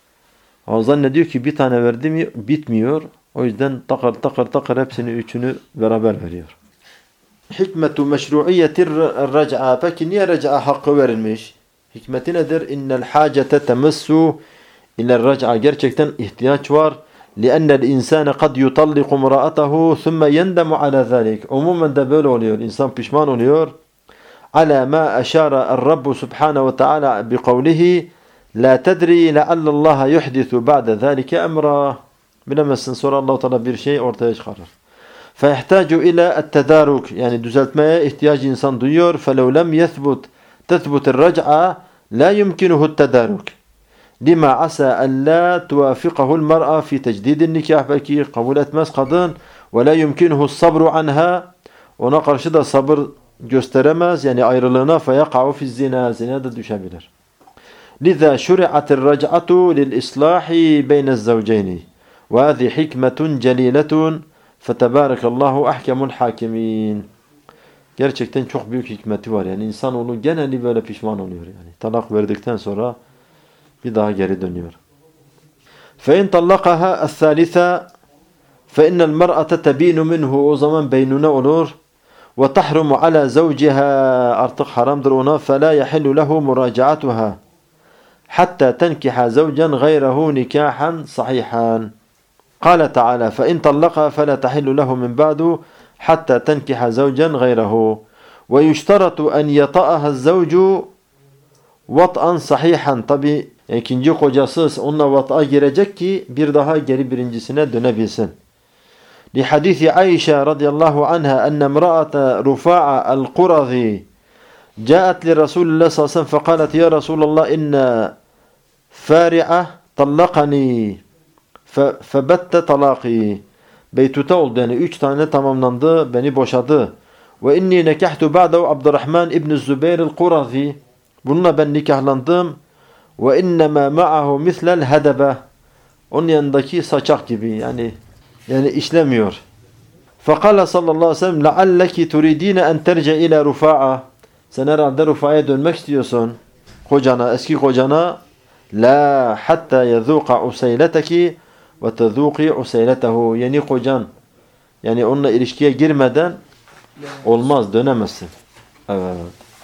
O zannediyor ki bir tane verdi mi bitmiyor. O yüzden takır hepsini üçünü beraber veriyor. Hikmetu meşru'iyetir rac'a. Peki niye rac'a hakkı verilmiş? Hikmeti nedir? İnnel hacete temessu ila rac'a. Gerçekten ihtiyaç var. لأن الإنسان قد يطلق امرأته ثم يندم على ذلك. Umumen de böyle oluyor. İnsan pişman oluyor. على ما أشار الرب سبحانه وتعالى بقوله لا تدري لعل الله يحدث بعد ذلك أمرا. Bilemezsin sonra Allah-u Teala bir şey ortaya çıkarır. فَيَحْتَاجُ إِلَى التَّدَارُكِ. Yani düzeltmeye ihtiyaç insan duyuyor. فَلَوْ لَمْ تَثْبُتِ الرَّجْعَةِ لَا يُمْكِنُهُ التَّدَارُكِ لِمَا عَسَى أَلَّا تُوَافِقَهُ الْمَرْأَةِ فِي تَجْدِيدِ النِّكَاحِ. Belki kabul etmez kadın. وَلَا يُمْكِنُهُ الصَّبْرُ عَنْهَا. Ona karşı da sabır gösteremez. Yani ayrılığına فَيَقَعُ فِي الزِّنَا. Zina da düşebilir. لِذَا شُرِعَتِ الرَّجْعَةُ لِلْإِصْلَاحِ بَيْنَ الزَّوْجَيْنِ وَهَذِهِ حِكْمَةٌ جَلِيلَةٌ فَتَبَارَكَ اللّٰهُ اَحْكَمُ الْحَاكِمِينَ. Gerçekten çok büyük hikmeti var. Yani insanoğlu geneli böyle pişman oluyor. Yani talak verdikten sonra bir daha geri dönüyor. فَاِنْ طَلَّقَهَا الثَّالِثَةِ فَاِنَّ الْمَرْأَةَ تَب۪ينُ مِنْهُ. O zaman beynune olur. وَتَحْرُمُ عَلَى زَوْجِهَا. Artık haramdır ona. فَلَا يَحِلُّ لَهُ مُرَاجَعَتُهَا حَتَّى تَنْكِحَ زَوْجًا غَيْرَهُ نِكَاحًا صَحِيحًا. قال تعالى فإن طلقها فلا تحل له من بعد حتى تنكح زوجا غيره ويشترط أن يطأها الزوج وطئا صحيحا. Tabi ikinci kocası onunla vat'a girecek ki bir daha geri birincisine dönebilsin. لحديث عائشة رضي الله عنها أن امرأة رفاعة القرظي جاءت لرسول الله صلى الله عليه وسلم فقالت يا رسول الله إن فارعة طلقني فَبَتَّ طَلَاقِي. Beytute oldu yani 3 tane tamamlandı, beni boşadı. Ve inni nekahtu ba'dahu Abdurrahman ibn Zübeyir el-Qurazi. Bununla ben nikahlandım. Ve innema ma'ahu mislel hedebe. Onun yanındaki saçak gibi yani işlemiyor. Fekala sallallahu aleyhi ve sellem lealleki turidine en terce ila Rufa'a. Sen herhalde Rufa'ya dönmek istiyorsun. Kocana, eski kocana. La hatta yezuqa useyleteki ve tezuqi useyletehu. Yeni kocan yani onunla ilişkiye girmeden olmaz, dönemezsin. Evet.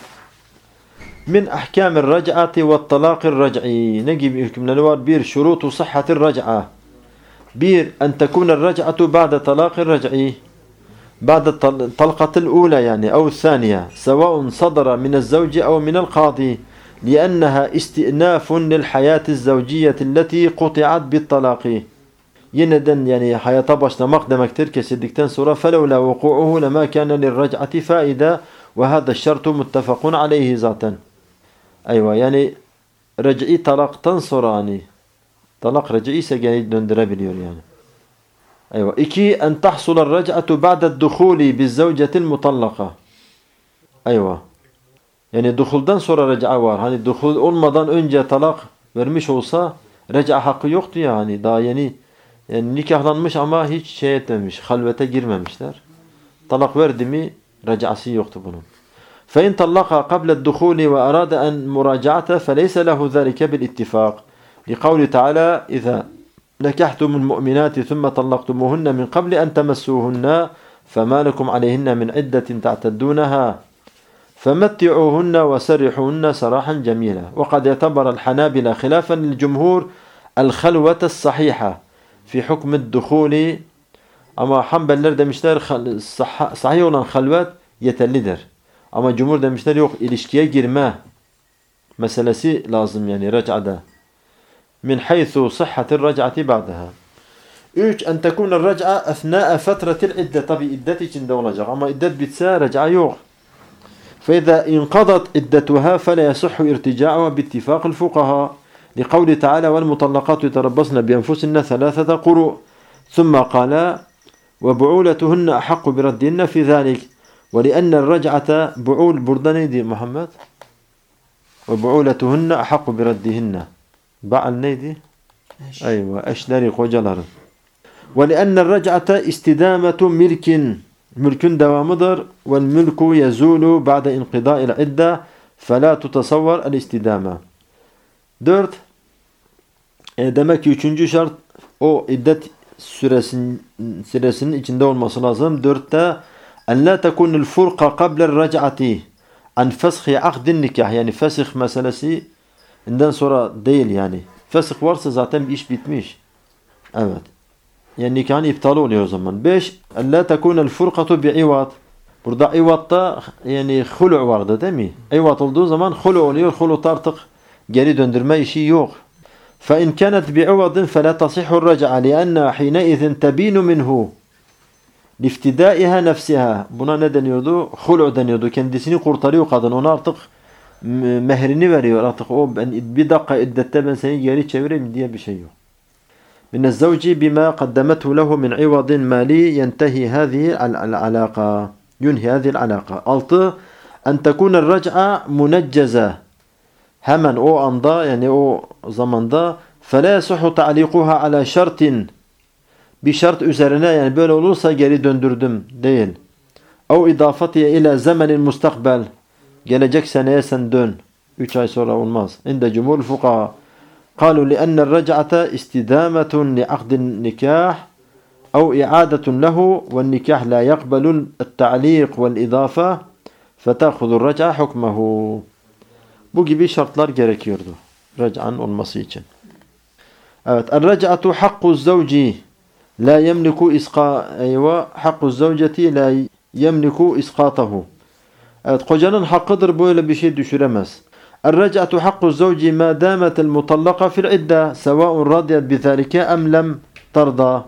Min ahkamir rac'ati ve talaqir rac'i. Ne gibi hükümleri var? Bir, şurutu sıhhatir rac'a. Bir, en tekunir rac'atu ba'de talaqir rac'i. Ba'de talqatil ula yani ev thaniye. Sevaun sadara minel zavci ev minel qadi. لأنها استئناف للحياة الزوجية التي قطعت بالطلاق. Yeniden yani hayata başlamak demektir kesildikten sonra فَلَوْلَا وُقُوعُهُ لَمَا كَانَ لِلرَّجْعَةِ فَائِدَةً وَهَذَا الشَّرْطُ مُتَّفَقٌ عَلَيْهِ zaten. Eyvah yani rac'i talaktan sonra hani talak rac'i ise geri döndürebiliyor yani. Eyvah. 2. En tahsul er-rac'atu ba'de dukhuli biz-zawcati el-mutallaka. Eyvah. Yani duhuldan sonra rec'a var. Hani duhul olmadan önce talak vermiş olsa rec'a hakkı yoktu ya hani daha yeni yani nikahlanmış ama hiç şey etmemiş. Halvete girmemişler. Talak verdi mi rec'ası yoktu bunun. فَاِنْ طَلَّقَا قَبْلَ الدُّخُولِ وَأَرَادَ أَنْ مُرَاجَعَتَ فَلَيْسَ لَهُ ذَلِكَ بِالْاتِّفَاقِ لِقَوْلِ تَعَالَى إِذَا نَكَحْتُمُ الْمُؤْمِنَاتِ ثُمَّ طَلَّقْتُمُهُنَّ مِنْ قَبْلِ أَنْ تَمَسُّوهُنَّ فَمَا لَكُمْ عَلَيْهِنَّ مِنْ عِدَّةٍ تَعْتَدُّونَهَا فَمَتِّعُوهُنَّ وَسَرِّحُوهُنَّ سَرَاحًا جَمِيلًا. وَقَدْ يَعْتَبَرَ الْحَنَابِلَةُ خِلَافًا لِلْجُمْهُورِ الْخَلْوَةَ الصَّحِيحَةَ فِي حُكْمِ الدُّخُولِ. Ama Hanbeliler demişler sahih olan halvet yeterlidir. Ama cumhur demişler yok ilişkiye girme meselesi lazım yani rec'ada. Min haythu sıhhatir rec'ati ba'daha. 3. En tekûne rec'a ethnâ'e fetretil iddet. Tabi iddet içinde olacak ama iddet bitse rec'a yok. فإذا انقضت عدتها فلا يصح ارتجاعها باتفاق الفقهاء لقول تعالى والمطلقات يتربصن بأنفسهن ثلاثة قروء ثم قال وبعولتهن أحق بردهن في ذلك ولأن الرجعة بعول بردني دي محمد وبعولتهن أحق بردهن بعل نيدي أيوة أشلري قوجلر ولأن الرجعة استدامة ملك دوامدر والملك يزول بعد انقضاء العدة فلا تتصور الاستدامة. 4. Demek ki 3. şart o iddet süresinin içinde olması lazım. 4'te en la tekunul furqa qabla rac'ati an feshi akdin nikah, yani fesih meselesinden sonra değil yani. Fesih varsa zaten bir iş bitmiş. Evet. Yani nikahın iptalı oluyor o zaman. 5. En la tekunul furqatu bi'ivat. Burada ivatta yani hulu vardı değil mi? İvat olduğu zaman hulu oluyor. Hulu'ta artık geri döndürme işi yok. فإن كانت بعوض فلا تصح الرجعة لأنها حينئذ تبين منه لافتدائها نفسها. Buna ne deniyordu? Hulu deniyordu. Kendisini kurtarıyor kadın. Ona artık mehrini veriyor. Artık o bir dakika iddette ben seni geri çevireyim diye bir şey yok. من الزوج بما قدمته له من عوض مالي ينتهي هذه العلاقة. ينهي هذه العلاقة. 6. أن تكون الرجعة منجزة. Hemen o anda yani o zamanda فَلَا يَصُحُ تَعْلِيقُهَا عَلَى شَرْطٍ bir şart üzerine, yani böyle olursa geri döndürdüm değil. اَوْ اِضَافَتِيَ اِلَى زَمَنٍ مُسْتَقْبَلٍ gelecek seneye sen dön. 3 ay sonra olmaz. İnde cumhur fukaha قالوا لأن الرجعة استدامة لعقد النكاح أو إعادة له والنكاح لا يقبل التعليق والإضافة فتأخذ الرجعة حكمه. Bu gibi şartlar gerekiyordu rac'an olması için. Evet. Er-rac'atu hakku zavci la yemliku hakku zavceti la yemliku isqatahu. Evet, kocanın hakkıdır böyle bir şey düşüremez. Er-rac'atu hakku zavci ma damet el-mutallaka fil idda sawa'un radiyat bi zalika em lem tarda.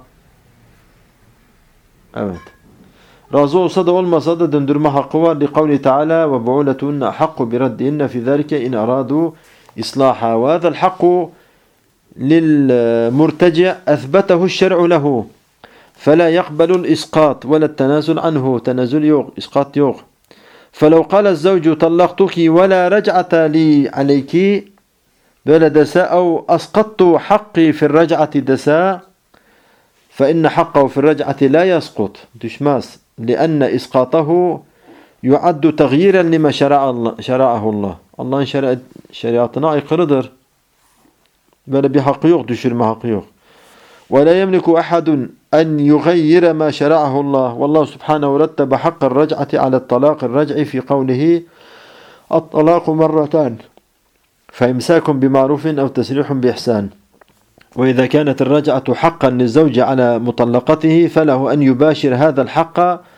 Evet. Razı olsa da olmasa da döndürme hakkı var. Li Teala ve bu'ulatuhunne hakku bi raddihinne fi zalika in aradu islaha. Ve hadzal hakku lil murtaci' athbatahu şer'u lehu. Fela yaqbalul isqat ve la tenazul anhu. Tenazul yok, isqat yok. Felev qala az-zawcu tallaqtuki ve la rac'ata li aleyki böyle dese ev asqattu hakki fi'r rac'ati dese fe inne hakkahu fi'r rac'ati la yasqut. Düşmez. لأن إسقاطه يعد تغييرا لما شرعه الله. Allah'ın şeriatına aykırıdır. Böyle bir hakkı yok, düşürme hakkı yok. ولا يملك أحد أن يغير ما شرعه الله. والله سبحانه رتب حق الرجعة على الطلاق الرجعي في قوله الطلاق مرتان فإمساك بمعروف أو تسريح بإحسان. وإذا كانت الرجعة حقا للزوج على مطلقته فله أن يباشر هذا الحق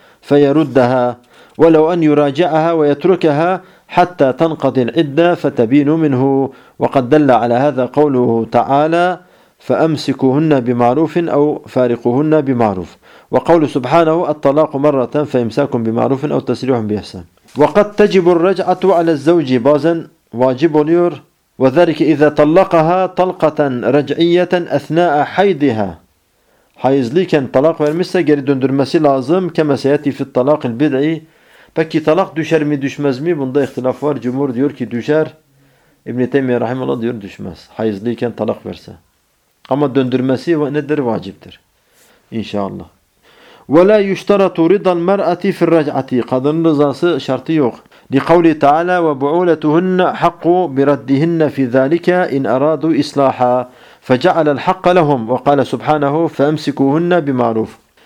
فيردها ولو أن يراجعها ويتركها حتى تنقضي العدة فتبين منه. وقد دل على هذا قوله تعالى فأمسكوهن بمعروف أو فارقوهن بمعروف. وقول سبحانه الطلاق مرة فإمساك بمعروف أو تسريح بإحسان. وقد تجب الرجعة على الزوج bazen واجب oluyor. وذلك إذا طلقها طلقة رجعية أثناء حيضها. Hayızlıyken talak vermişse geri döndürmesi lazım. Kema seyati fi talakil bid'i. Peki talak düşer mi düşmez mi? Bunda ihtilaf var. Cumhur diyor ki düşer. İbn-i Teymiye rahimehullah diyor düşmez. Hayızlıyken talak verse. Ama döndürmesi nedir? Vaciptir. İnşallah. وَلَا يُشْتَرَطُ رِضَى الْمَرْأَةِ فِي الرَّجْعَةِ. Kadının rızası şartı yok. لقوله تعالى وبعولتهن حق بردهن في ذلك إن أرادوا إصلاحا فجعل الحق لهم. وقال سبحانه فأمسكوهن بمعروف.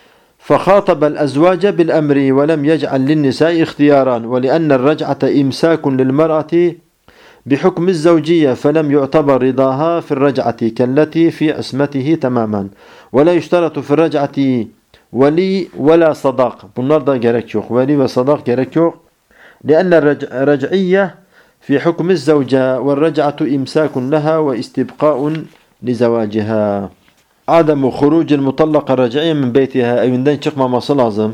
فخاطب الأزواج بالأمر ولم يجعل للنساء اختيارا. ولأن الرجعة إمساك للمرأة بحكم الزوجية فلم يعتبر رضاها في الرجعة كالتي في عصمته تماما. ولا يشترط في الرجعة ولي ولا صداق. Bunlar da gerek yok. Veli ve sadak gerek yok. لأن الرجعية في حكم الزوجة والرجعة إمساك لها واستبقاء لزواجها. عدم خروج المطلقة الرجعية من بيتها evinden çıkmaması lazım.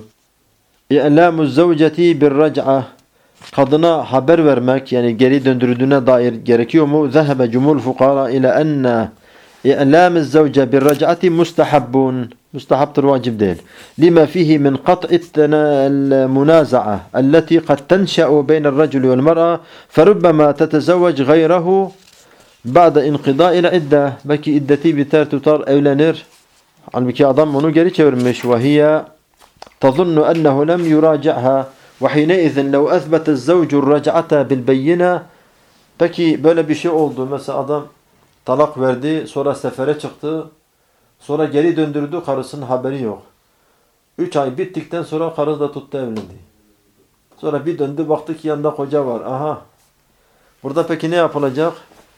إعلام الزوجة بالرجعة. Kadına haber vermek yani geri döndürüldüğüne dair gerekiyor mu? ذهب جمهور الفقهاء إلى أن İ'lâmiz zavce bir rac'ati mustahabbun. Mustahaptır, vacip değil. Lima fihi min kat'il munaza'a allati kad tenşe'u beynel raculi vel mer'a ferubbema tetezevvec gayrehu ba'de inqidâ'il idde. Belki iddeti biter, tutar, evlenir. Halbuki adam onu geri çevirmiş. Ve hiye tazunnu ennehu lem yuraci'ha ve hineizin lev ezbetez zavcu rac'ata bil beyyine. Peki böyle bir şey oldu. Mesela adam talak verdi, sonra sefere çıktı, sonra geri döndürdü, karısının haberi yok. 3 ay bittikten sonra karı da tuttu, evlendi. Sonra bir döndü, baktı ki yanında koca var. Aha. Burada peki ne yapılacak?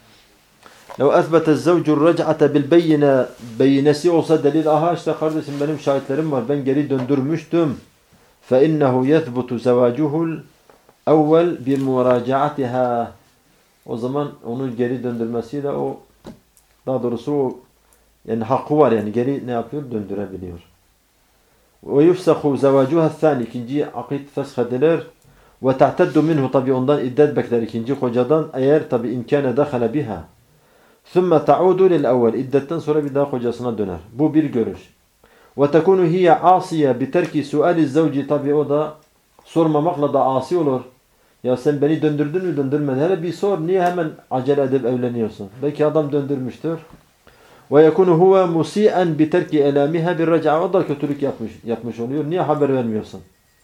لو أثبت الزوج الرجعة بالبينة, beyinesi olsa delil, aha işte kardeşim benim şahitlerim var, ben geri döndürmüştüm. فإنه يثبت زواجه الأول بمراجعتها. O zaman onun geri döndürmesiyle o, daha doğrusu o, yani hakkı var, yani geri ne yapıyor? Döndürebiliyor. ويفسخ زواجها الثاني, ikinci akit fesh edilir. وتعتد منه, tabi ondan iddet bekler ikinci kocadan, eğer tabi imkâne dehale biha. ثُمَّ تَعُودُ لِلْأَوَّلِ, iddetten sonra bir daha kocasına döner. Bu bir görüş. وَتَكُونُ هِيَ عَاصِيَ بِتَرْكِ سُؤَالِ الزَّوْجِ, tabi o da sormamakla da asi olur. Ya sen beni döndürdün mü, döndürmedin? Hele bir sor, niye hemen acele edip evleniyorsun? Belki adam döndürmüştür. وَيَكُونُ هُوَ مُسِيئًا بِتَرْكِ اَلَامِهَا بِالرَّجْعَةِ, o da kötülük yapmış oluyor. Niye haber vermiyorsun?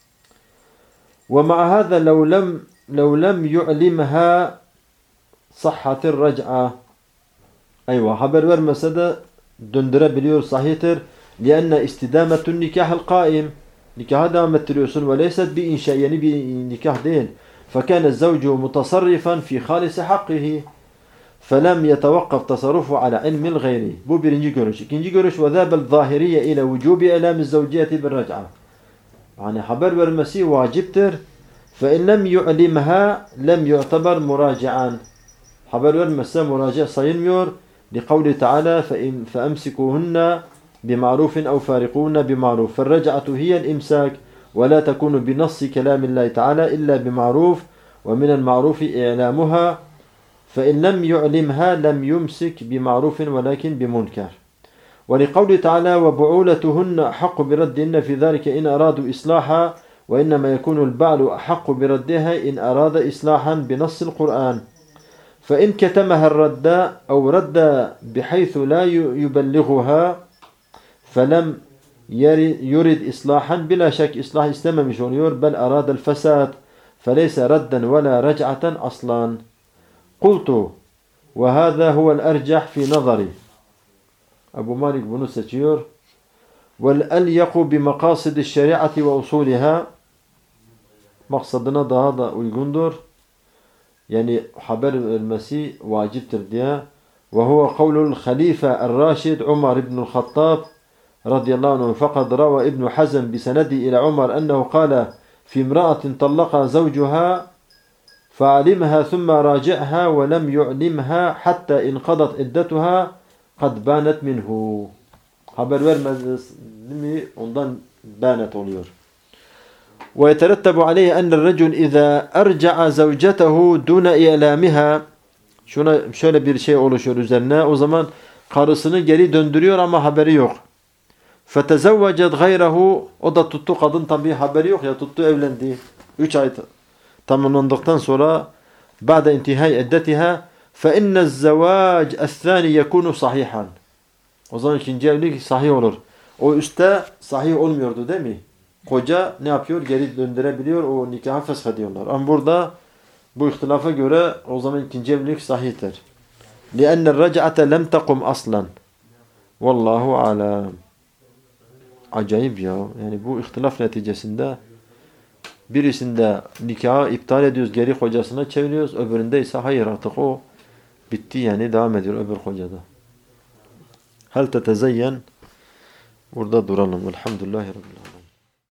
وَمَعَ هَذَا لَوْ لَمْ يُعْلِمْهَا صَحَّةِ الرَّجْعَةِ. Eyvah, haber vermese de döndürebiliyor, sahihtir. لِأَنَّ اِسْتِدَامَةُ النِّكَاحِ الْقَائِمِ, nikaha devam ettiriyorsun. وَلَيْسَتْ بِاِنْشَاء, yeni bir nikah değil. فَكَانَ الزَّوْجُ مُتَصَرِّفًا فِي خَالِسِ حَقِّهِ فَلَمْ يَتَوَقَّفْ تَصَرُّفُ عَلَى عِلْمِ الْغَيْرِ. Bu birinci görüş. İkinci görüş, وَذَابَ الظَّاهِرِيَّ اِلَى وُجُوبِ اَلَامِ الزَّوْجِيَةِ بِالرَّجْعَةِ. Yani haber vermesi vaciptir. فَاِنْ لَمْ يُعْلِمْهَا لَمْ يُعْتَبَرْ مُرَاجِعًا. Haber vermezse müracaat sayılmıyor. لقول تعالى فأمسكوهن بمعروف أو فارقوهن بمعروف فالرجعة هي الإمساك ولا تكون بنص كلام الله تعالى إلا بمعروف ومن المعروف إعلامها فإن لم يعلمها لم يمسك بمعروف ولكن بمنكر. ولقول تعالى وبعولتهن أحق بردهن في ذلك إن أرادوا إصلاحا وإنما يكون البعل أحق بردها إن أراد إصلاحا بنص القرآن. فإن كتمها الرد أو رد بحيث لا يبلغها فلم يرد إصلاحا, بلا شك إصلاح istememiş oluyor. بل أراد الفساد فليس ردا ولا رجعة أصلا. قلت وهذا هو الأرجح في نظري. Ebu Malik bunu seçiyor. وَالْأَلْيَقُ بِمَقَاصِدِ الشَّرِيعَةِ وَأُصُولِهَا, maksadına daha da uygundur. Yani haber vermesi vaciptir diye. Ve huve kavlul halife er-Raşid Umar ibn el-Hattab radıyallahu anh. Fakat rava İbn Hazm bisenedi ila Umar ennehu kâle fi imra'atin tallaka zavcuha fa'alimha thumma raci'ha ve lem yu'limha hatta inqadat iddetuha kad banet minhu. Haber vermez mi ondan banet oluyor. ويترتب عليه أن الرجل إذا أرجع زوجته دون إعلامها, şöyle bir şey oluşuyor üzerine. O zaman karısını geri döndürüyor ama haberi yok. فَتَزَوَّجَتْ غَيْرَهُ, o da tuttu, kadın tabi haberi yok ya, tuttu, evlendi. 3 ay tamamlandıktan sonra بعد انتهاء عدتها فإن الزواج الثاني يكون صحيحا. O zaman ikinci evlilik sahih olur. O üstte sahih olmuyordu değil mi? Koca ne yapıyor? Geri döndürebiliyor. O nikahı feshediyorlar. Ama burada bu ihtilafa göre o zaman ikinci evlilik sahihtir. لِأَنَّ الرَّجْعَةَ لَمْ تَقُمْ أَصْلًا. Vallahu alem. Acayip ya. Yani bu ihtilaf neticesinde birisinde nikahı iptal ediyoruz, geri kocasına çeviriyoruz. Öbüründe ise hayır, artık o bitti, yani devam ediyor öbür kocada. Hel tetezeyyen. Burada duralım. Elhamdülillahi Rabbil alemin.